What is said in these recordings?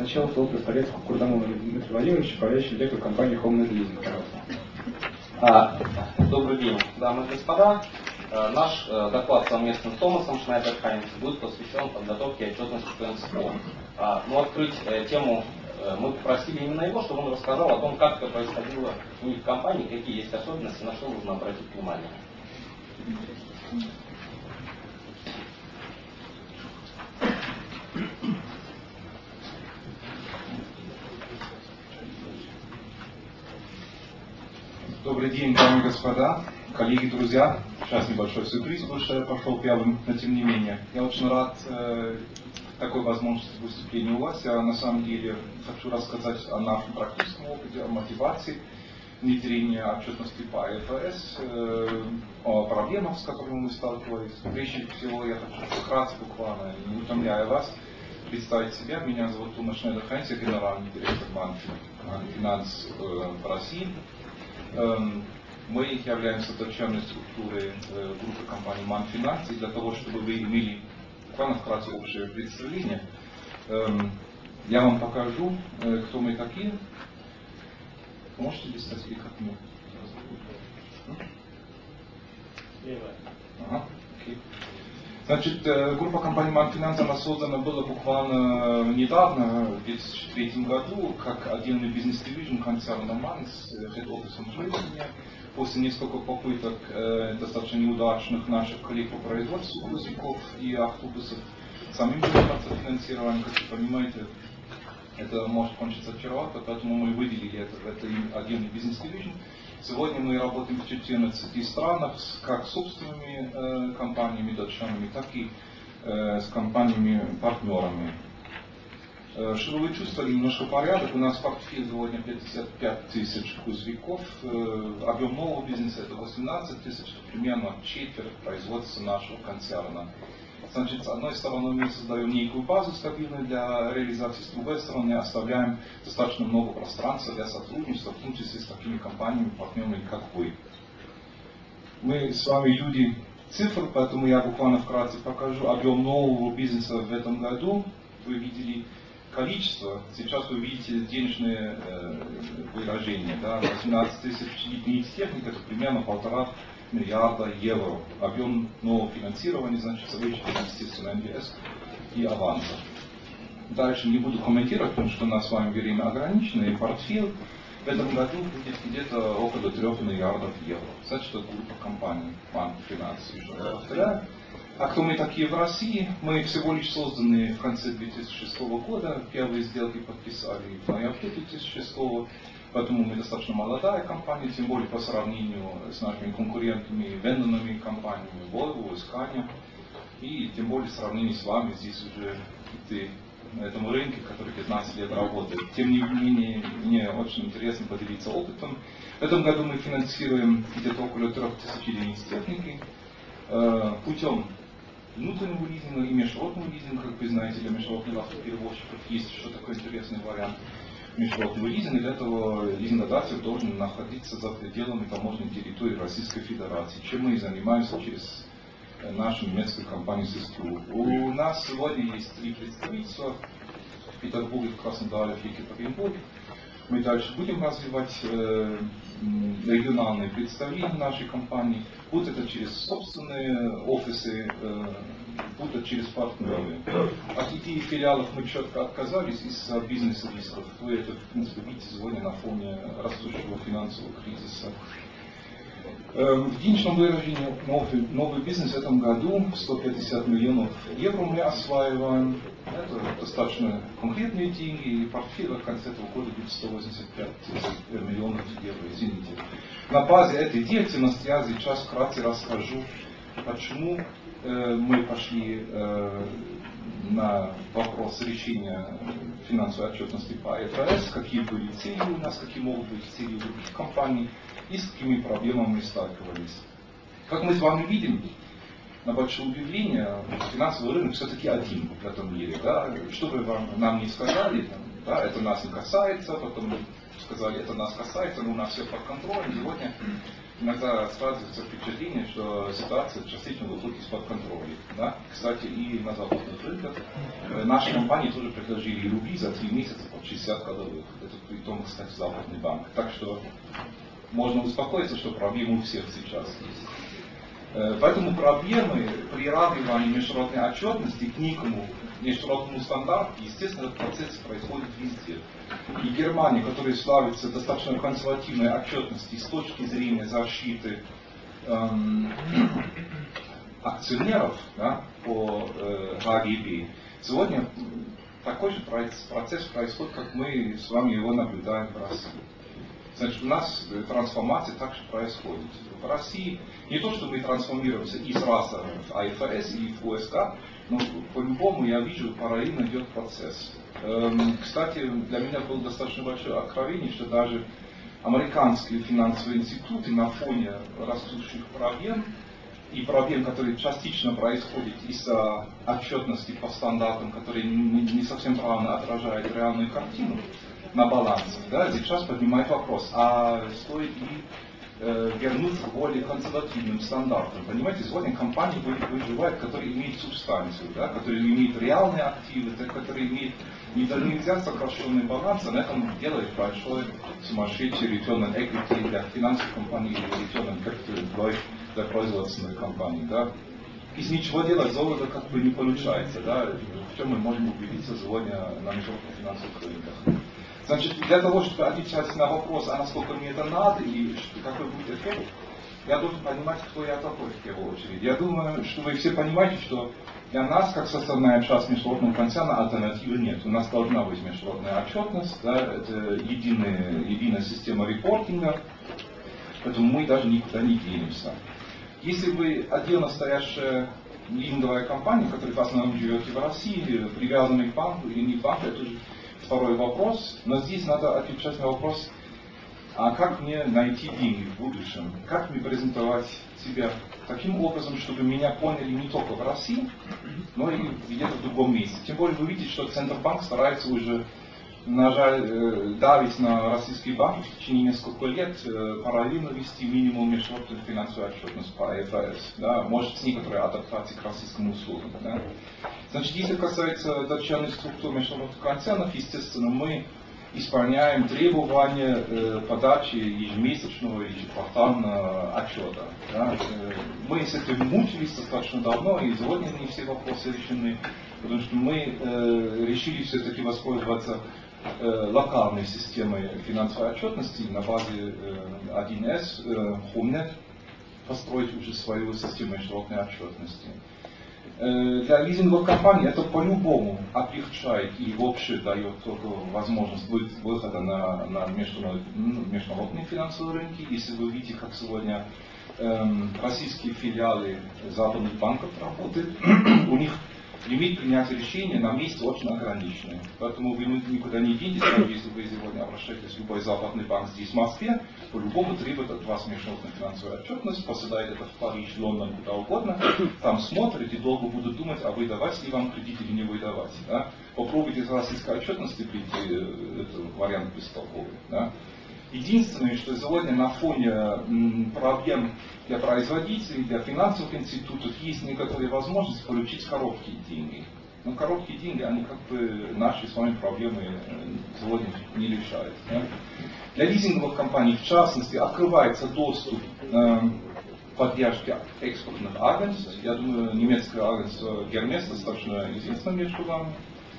Сначала слово предоставляется Курдамону Дмитрию Владимировичу, управляющему директору компании Homenet Leasing. Добрый день, дамы и господа. Наш доклад совместно с Томасом Шнайдер-Хайнц будет посвящен подготовке отчетности по НСО. Но открыть тему мы попросили именно его, чтобы он рассказал о том, как это происходило у них в компании, какие есть особенности, на что нужно обратить внимание. Добрый день, дамы и господа, коллеги, друзья. Сейчас небольшой сюрприз, потому что я пошел первым, но тем не менее. Я очень рад такой возможности выступления у вас. Я на самом деле хочу рассказать о нашем практическом опыте, о мотивации внедрения отчетности по АФС, о проблемах, с которыми мы сталкивались. Прежде всего, я хочу вкратце, буквально, не утомляя вас, представить себя. Меня зовут Томас Шнайдер-Хайнц, я генеральный директор Финанс в России. Мы являемся дочерней структурой группы компаний Манфинанс, и для того, чтобы вы имели буквально вкратце общее представление, я вам покажу, кто мы такие. Можете листать или как мы? Ага, окей. Значит, группа компаний Манфинанс, она создана была буквально недавно, в 2003 году, как отдельный бизнес-дивизион концерна МАН с хед-офисом в Лондоне. После нескольких попыток достаточно неудачных наших коллег по производству грузовиков и автобусов самим заниматься финансированием, как вы понимаете, это может кончиться очаровато, поэтому мы выделили это отдельный бизнес-дивизион. Сегодня мы работаем в 14 странах, как с собственными компаниями, дочерними, так и с компаниями-партнерами. Чтобы вы чувствовали немножко порядок, у нас в портфеле сегодня 55 тысяч грузовиков, объем нового бизнеса это 18 тысяч, примерно четверть производства нашего концерна. Значит, с одной стороны мы создаем некую базу стабильную для реализации, с другой стороны оставляем достаточно много пространства для сотрудничества, в том числе с такими компаниями, партнерами, как вы. Мы с вами люди цифр, поэтому я буквально вкратце покажу объем нового бизнеса в этом году. Вы видели количество, сейчас вы видите денежные выражения, да, 18 тысяч единиц техники, это примерно 1,5 миллиарда евро. Объем нового финансирования, значит, вычетом, естественно, НДС и аванса. Дальше не буду комментировать, потому что у нас с вами время ограничено, и портфель в этом году будет где-то около 3 миллиардов евро. Значит, это группа компаний Манфинанс, еще раз повторяю. А кто мы такие в России? Мы всего лишь созданы в конце 2006 года. Первые сделки подписали в ноябре 2006 года. Поэтому мы достаточно молодая компания, тем более по сравнению с нашими конкурентами, вендорными компаниями, Volvo, Scania. И тем более в сравнении с вами здесь уже на этом рынке, который 15 лет работает. Тем не менее, мне очень интересно поделиться опытом. В этом году мы финансируем где-то около 3000 единиц техники путем внутреннего лизинга и межродного лизинга. Как вы знаете, для межродных автоперевозчиков есть еще такой интересный вариант межродного лизинга. Для этого лизингодатель должен находиться за пределами таможенной территории Российской Федерации, чем мы и занимаемся через нашу немецкую компанию ССТУ. У нас сегодня есть 3 представительства в Петербурге, в Краснодаре, в Екатеринбурге. Мы дальше будем развивать региональные представления нашей компании, будь это через собственные офисы, будь это через партнеры. От идеи филиалов мы четко отказались из-за бизнес-рисков. Вы это, в принципе, видите сегодня на фоне растущего финансового кризиса. В денежном выражении новый бизнес в этом году 150 миллионов евро мы осваиваем. Это достаточно конкретные деньги, и портфель в конце этого года будет 185 миллионов евро. Извините. На базе этой деятельности я сейчас вкратце расскажу, почему мы пошли на вопрос решения финансовой отчетности по АФС, какие были цели у нас, какие могут быть цели у других компаний и с какими проблемами мы сталкивались. Как мы с вами видим, на большое удивление, финансовый рынок все-таки один в этом мире. Да? Что бы нам не сказали, да, это нас не касается, потом сказали, это нас касается, но у нас все под контролем. Сегодня иногда складывается впечатление, что ситуация частично выходит из-под контроля. Да? Кстати, и на западных рынках наши компании тоже предложили рубли за 3 месяца под 60 годовых. Это при том, кстати, Западный банк. Так что можно успокоиться, что проблемы у всех сейчас есть. Поэтому проблемы при равнивании международной отчетности к некому международному стандарту, естественно, этот процесс происходит везде. И Германия, которая славится достаточно консервативной отчетностью с точки зрения защиты акционеров, да, по ГГБ, сегодня такой же процесс происходит, как мы с вами его наблюдаем в России. Значит, у нас трансформация также происходит. В России не то, что мы трансформируемся из РАСа в АФС и в УСК, но по-любому я вижу, параллельно идет процесс. Кстати, для меня было достаточно большое откровение, что даже американские финансовые институты на фоне растущих проблем и проблем, которые частично происходят из-за отчетности по стандартам, которые не совсем правильно отражают реальную картину на балансе, да, сейчас поднимает вопрос, а стоит ли вернуться к более консервативным стандартам. Понимаете, сегодня компании выживают, которые имеют субстанцию, да, которые имеют реальные активы, которые имеют нельзя сокращенный баланс, а на этом делает большой сумасшедший return on equity для финансовых компаний или return on capital employed для производственных компаний. Да. Из ничего делать золото как бы не получается, да, в чем мы можем убедиться сегодня на международных финансовых рынках. Значит, для того, чтобы отвечать на вопрос, а насколько мне это надо и какой будет эффект, я должен понимать, кто я такой в первую очередь. Я думаю, что вы все понимаете, что для нас, как составная часть международного концерна, альтернативы нет. У нас должна быть международная отчетность, да, это единая система репортинга, поэтому мы даже никуда не денемся. Если вы отдельно стоящая лизинговая компания, которая в основном живет в России, привязанная к банку или не к банку, это уже второй вопрос, но здесь надо отвечать на вопрос, а как мне найти деньги в будущем? Как мне презентовать себя таким образом, чтобы меня поняли не только в России, но и где-то в другом месте? Тем более вы видите, что Центробанк старается уже давить на российские банки в течение нескольких лет, параллельно вести минимум международную финансовую отчетность по АФС, да, может с некоторой адаптацией к российским услугам. Да. Значит, если касается дочерних структур международных концернов, естественно, мы исполняем требования подачи ежемесячного или ежеквартального отчета. Да. Мы с этим мучились достаточно давно, и сегодня не все вопросы решены, потому что мы решили все-таки воспользоваться локальной системой финансовой отчетности на базе 1С, HomeNet, построить уже свою систему международной отчетности. Для лизинговых компаний это по-любому облегчает и вообще дает только возможность выхода на международные финансовые рынки. Если вы видите, как сегодня российские филиалы западных банков работают, у них лимит принятия решения на месте очень ограниченный. Поэтому вы никуда не денетесь, даже если вы сегодня обращаетесь в любой западный банк здесь в Москве, по-любому требует от вас международную финансовую отчетность, посылает это в Париж, Лондон, куда угодно, там смотрите и долго будут думать, а выдавать ли вам кредит или не выдавать. Да? Попробуйте с российской отчетности прийти, это вариант бестолковый. Да? Единственное, что сегодня на фоне проблем для производителей, для финансовых институтов есть некоторые возможности получить короткие деньги. Но короткие деньги, они как бы наши с вами проблемы сегодня не решают. Да? Для лизинговых компаний, в частности, открывается доступ поддержки экспортных агентств. Я думаю, немецкое агентство Hermes достаточно известно между вами.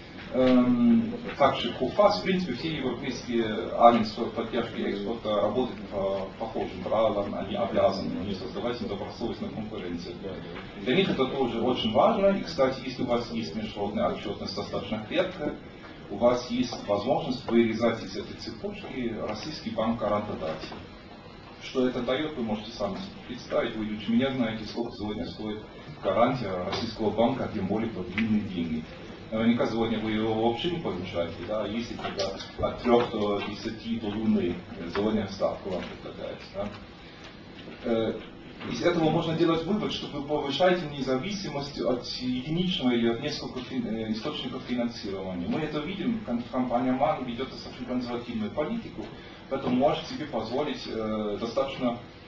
Также КУФАС, в принципе, все европейские агентства поддержки экспорта работают по похожим правилам, они обязаны не создавать недобросовестную конкуренцию. Для них это тоже очень важно, и, кстати, если у вас есть международная отчетность достаточно крепкая, у вас есть возможность вырезать из этой цепочки российский банк гарантодатель. Что это дает, вы можете сами представить, вы лучше меня знаете, сколько сегодня стоит гарантия российского банка, тем более под длинные деньги. Наверняка сегодня вы его вообще не получаете, да, если когда от 3 до 10 до Луны сегодня ставка вам предлагается. Да. Из этого можно делать вывод, что вы повышаете независимость от единичного или от нескольких источников финансирования. Мы это видим, компания МАН ведет достаточно консервативную политику, поэтому может себе позволить достаточно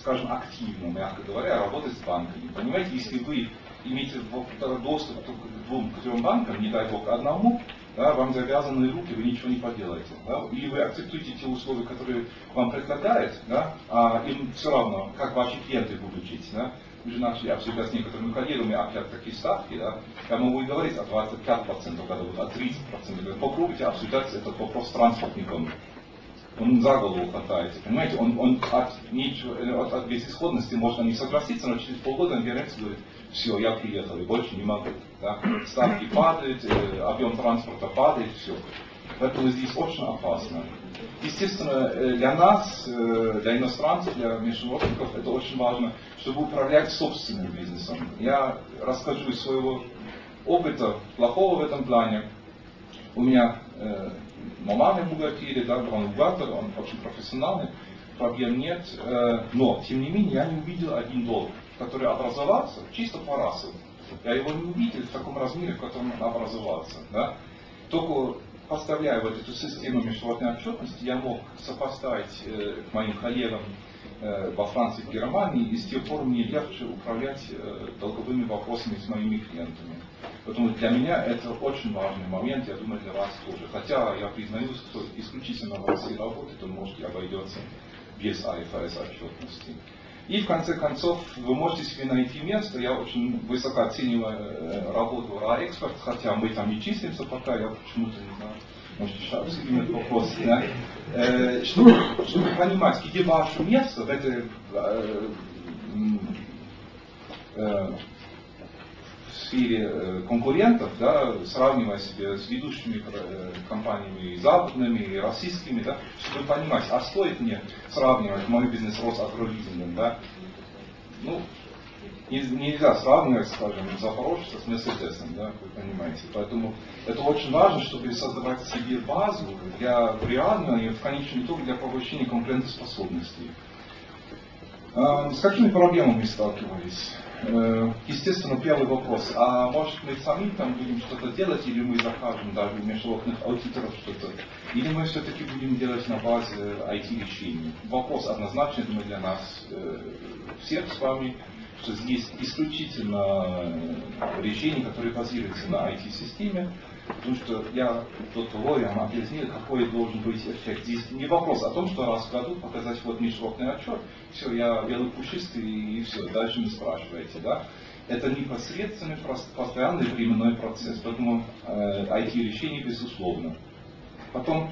скажем, активно, мягко говоря, работать с банками. Понимаете, если вы имеете доступ к 2-3 банкам, не дай бог одному, да, вам завязаны руки, вы ничего не поделаете. Да? Или вы акцептуете те условия, которые вам предлагают, да, а им все равно, как ваши клиенты будут жить. Да? Мы же начали обсуждать с некоторыми коллегами опять такие ставки. Да? Я могу и говорить о 25% годовых, о 30%. Попробуйте обсуждать этот вопрос с транспортником. Он за голову хватается, понимаете? Он от безысходности можно не согласиться, но через полгода он вернется и говорит: все, я приехал и больше не могу. Да? Ставки падают, объем транспорта падает, все. Поэтому здесь очень опасно. Естественно, для нас, для иностранцев, для международников это очень важно, чтобы управлять собственным бизнесом. Я расскажу из своего опыта, плохого в этом плане. У меня нормальный бухгалтерия, да, бухгалтер, он очень профессиональный, проблем нет. Но, тем не менее, я не увидел один долг, который образовался чисто по расу. Я его не увидел в таком размере, в котором он образовался. Да? Только поставляя вот эту систему международной отчетности, я мог сопоставить к моим коллегам во Франции и Германии, и с тех пор мне легче управлять долговыми вопросами с моими клиентами. Поэтому для меня это очень важный момент, я думаю, для вас тоже. Хотя я признаюсь, кто исключительно в России работает, он может и обойдется без АФС отчетности. И в конце концов, вы можете себе найти место. Я очень высоко оцениваю работу RAExpert, хотя мы там не числимся пока, я почему-то не знаю. Может, еще обсудим этот вопрос. Да? Чтобы понимать, где ваше место в этой в сфере конкурентов, да, сравнивая себя с ведущими компаниями и западными, и российскими, да, чтобы понимать, а стоит мне сравнивать мой бизнес с агролизингом, да? Ну, нельзя сравнивать, скажем, Запорожца с Мерседесом, да, вы понимаете. Поэтому это очень важно, чтобы создавать себе базу для реального и в конечном итоге для повышения конкурентоспособности. С какими проблемами сталкивались? Естественно, первый вопрос. А может мы сами там будем что-то делать, или мы закажем даже у международных аудиторов что-то, или мы все-таки будем делать на базе IT-решений? Вопрос однозначный, думаю, для нас всех с вами, что здесь исключительно решение, которое базируется на IT-системе, потому что я до того я вам объяснил, какой должен быть эффект. Здесь не вопрос о том, что раз в году показать вот международный отчет, все, я белый пушистый и все, дальше не спрашивайте. Да? Это непосредственный, постоянный временной процесс, поэтому IT-решение безусловно. Потом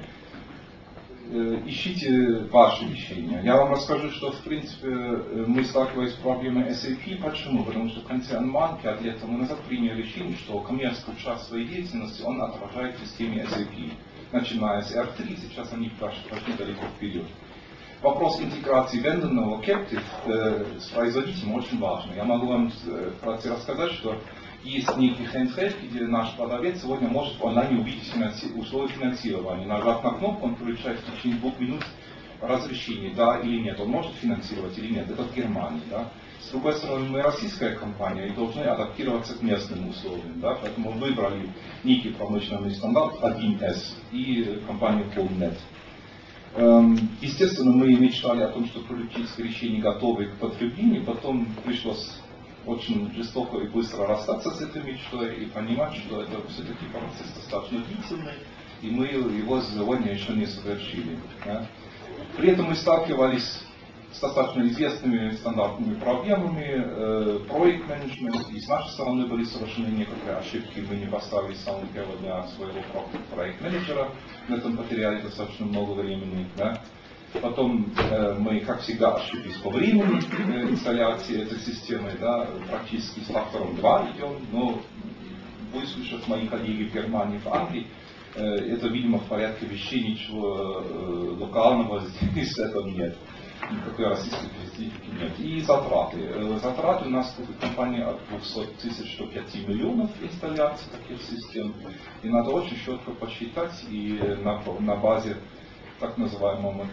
ищите ваши решения. Я вам расскажу, что в принципе мы сталкивались с проблемой SAP. Почему? Потому что в конце Анман 5 лет тому назад приняли решение, что коммерческую часть своей деятельности он отражает в системе SAP. Начиная с R3, сейчас они пошли далеко вперед. Вопрос интеграции вендорного Captive с производителем очень важный. Я могу вам вкратце рассказать, что есть некий handheld, где наш продавец сегодня может в онлайне увидеть условия финансирования. Нажав на кнопку, он получает в течение 2 минут разрешение, да или нет. Он может финансировать или нет. Это в Германии. Да? С другой стороны, мы российская компания и должны адаптироваться к местным условиям. Да? Поэтому выбрали некий промышленный стандарт 1С и компанию Homenet. Естественно, мы мечтали о том, что политическое решение готовы к потреблению, потом пришлось очень жестоко и быстро расстаться с этой мечтой и понимать, что это все-таки процесс достаточно длительный, и мы его сегодня еще не совершили. Да? При этом мы сталкивались с достаточно известными стандартными проблемами, проект менеджмент, и с нашей стороны были совершены некоторые ошибки, мы не поставили с самого первого дня своего проект менеджера, на этом потеряли достаточно много времени. Да? Потом мы, как всегда, ошиблись по времени инсталляции этой системы, да, практически с фактором 2 идем, но выслушав мои коллеги в Германии, в Англии, это, видимо, в порядке вещей, ничего локального здесь этого нет. Никакой российской специфики нет. И затраты. Затраты у нас в компании от 200 тысяч до 5 миллионов инсталляций таких систем. И надо очень четко посчитать и на базе так называемого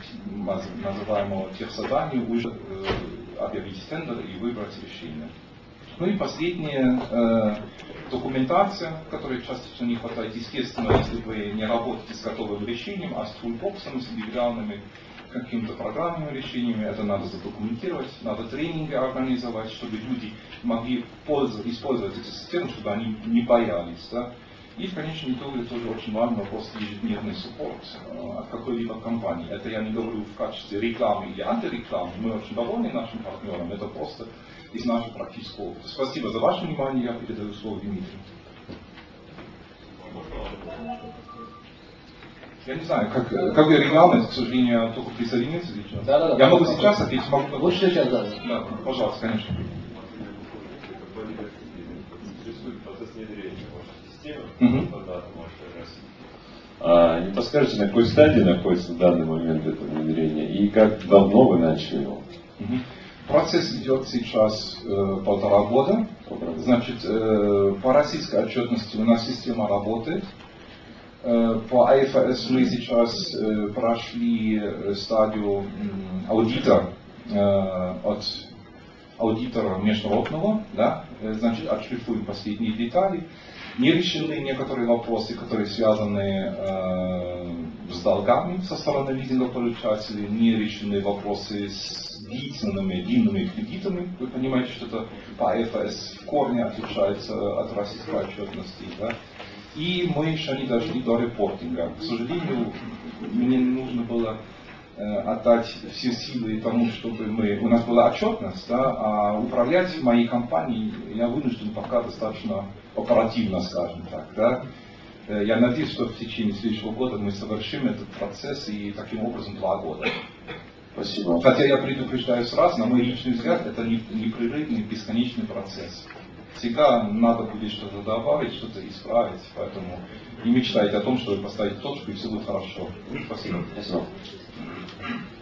техзадания уже объявить тендер и выбрать решение. Ну и последняя документация, которой частично не хватает. Естественно, если вы не работаете с готовым решением, а с тулбоксом, с индивидуальными какими-то программными решениями, это надо задокументировать, надо тренинги организовать, чтобы люди могли использовать эти системы, чтобы они не боялись. Да? И в конечном итоге тоже очень важный вопрос ежедневный суппорт от какой-либо компании. Это я не говорю в качестве рекламы или антирекламы, мы очень довольны нашим партнерам, это просто из нашего практического опыта. Спасибо за ваше внимание, я передаю слово Дмитрию. Я не знаю, как регламент, к сожалению, только присоединиться лично. Да. Я могу сейчас ответить, могу потом. Лучше сейчас, да. Да, пожалуйста, конечно. Процесс внедрения в вашей системе, Мгм. не подскажете, на какой стадии находится в данный момент это внедрение и как давно вы начали его? Мгм. Процесс идет сейчас 1,5 года. Значит, по российской отчетности у нас система работает. По АФС мы сейчас прошли стадию аудита от аудитора международного, да, значит, отшлифуем последние детали. Не решены некоторые вопросы, которые связаны с долгами со стороны лизингополучателей, не решены вопросы с длинными кредитами. Вы понимаете, что это по АФС в корне отличается от российской отчетности. Да? И мы еще не дошли до репортинга. К сожалению, мне нужно было отдать все силы тому, чтобы у нас была отчетность, да, а управлять моей компанией я вынужден пока достаточно оперативно, скажем так. Да. Я надеюсь, что в течение следующего года мы совершим этот процесс и таким образом 2 года. Спасибо. Хотя я предупреждаю сразу, на мой личный взгляд, это непрерывный, бесконечный процесс. Всегда надо будет что-то добавить, что-то исправить, поэтому не мечтайте о том, что вы поставите точку и все будет хорошо. Спасибо. Спасибо.